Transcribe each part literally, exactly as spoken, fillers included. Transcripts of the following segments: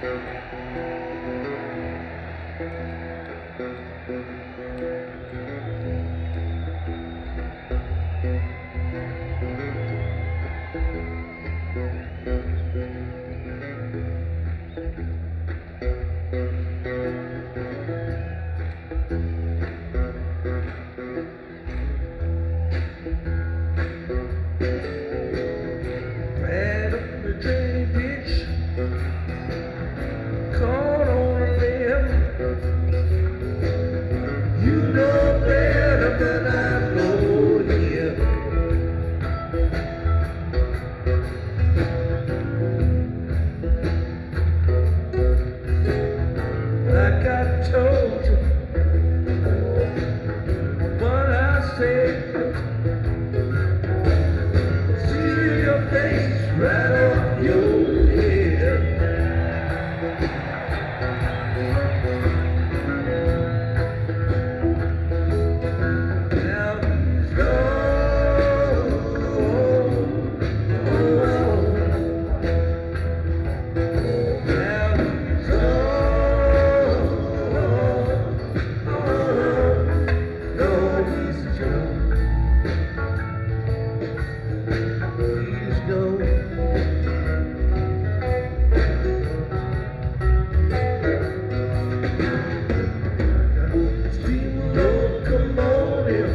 Ran up the drain ditch, caught on a limb. You know better than I know him. Like I told you, what I said, see your face right off your head. Now he's gone. Now he's gone. No, he's gone. He's gone. Steam locomotive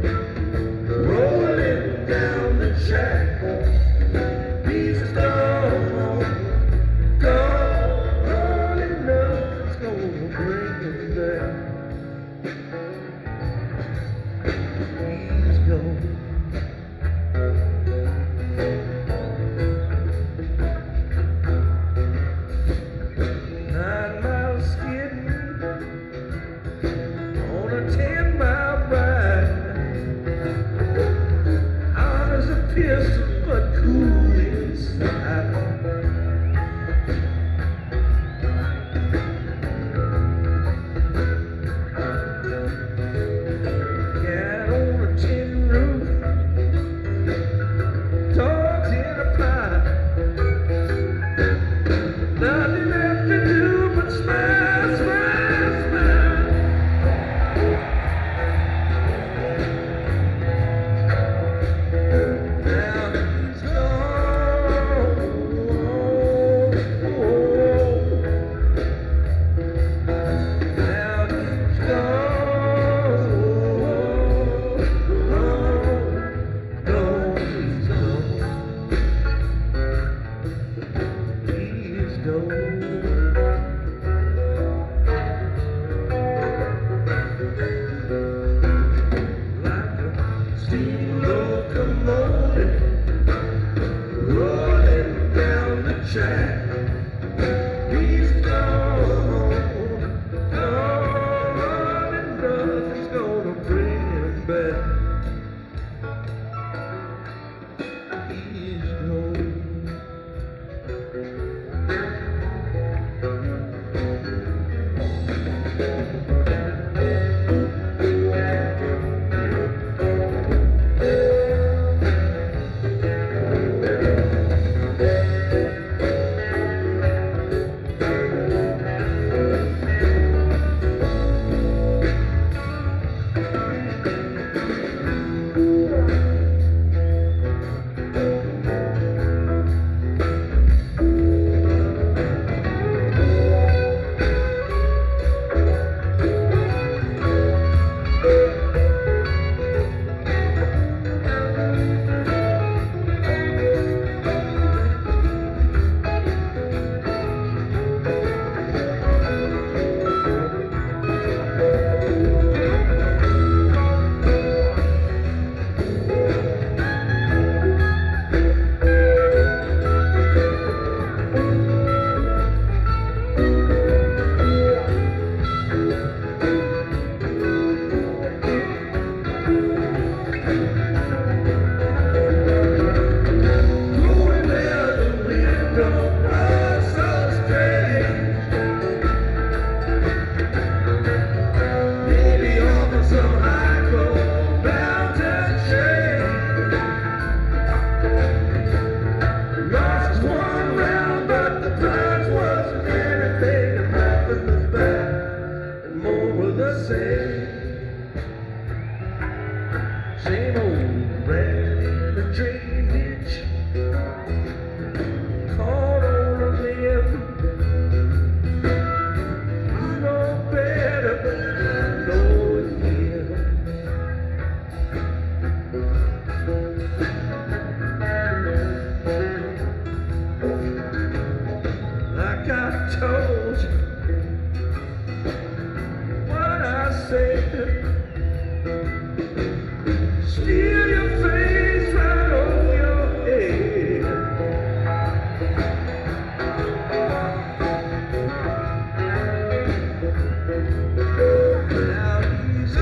rolling down the track. He's gone, gone, and nothing's gonna bring him back. He's gone. Nine miles skidding on a ten mile ride. Hot as a pistol, but cool inside. Cat on a tin roof, dogs in a pie. Nothing left to do but smile, smile, smile. Now he's gone. Now he's gone. No, he's gone. He's gone. Like a steam locomotive rolling down the track. He's gone, gone, and nothing's gonna bring him back. He's gone. told you what I said. Steal your face right on your head. Now he's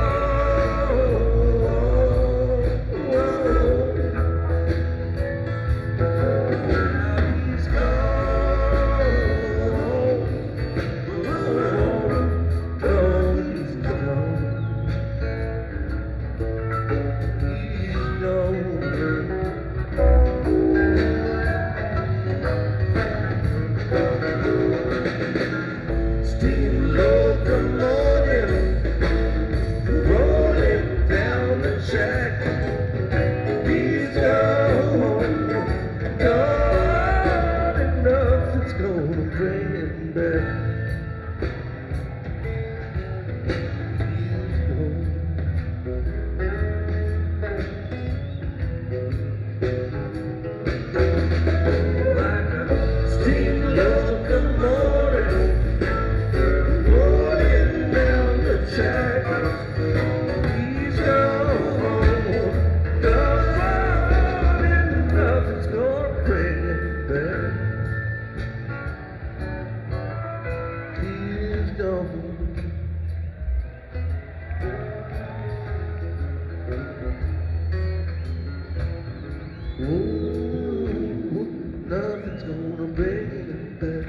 nothing's gonna bring him back.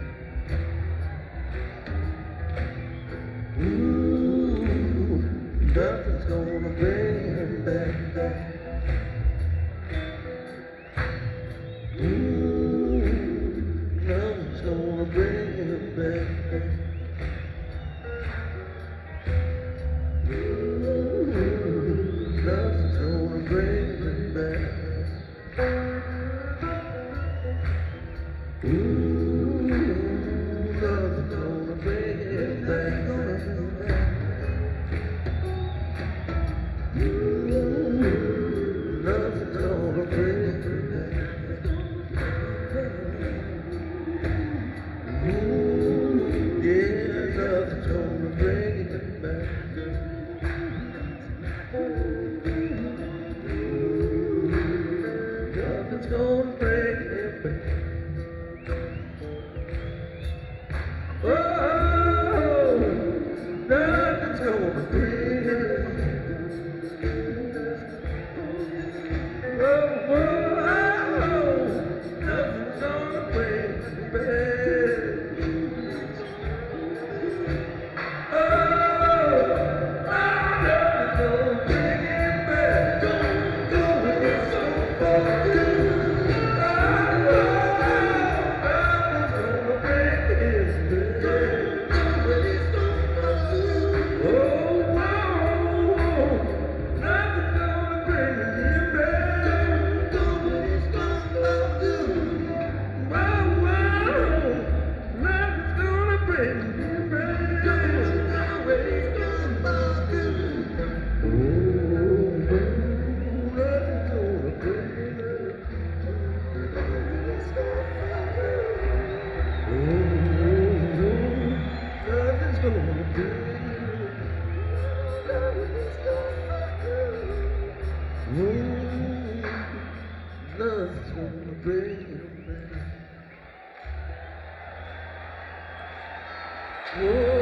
Ooh, nothing's gonna bring him back. Ooh, nothing's gonna bring him back. Ooh, nothing's gonna bring him back. Ooh, nothing's gonna bring him back. Ooh, nothing's gonna bring him back. Ooh, yeah, nothing's gonna bring him back. Nothing's gonna bring him back. Oh, nothing's gonna bring him back. Oh, oh, nothing's gonna bring him back. Oh, nothing's gonna bring him back. Don't go so far. Nothing's gonna bring him back. Whoa.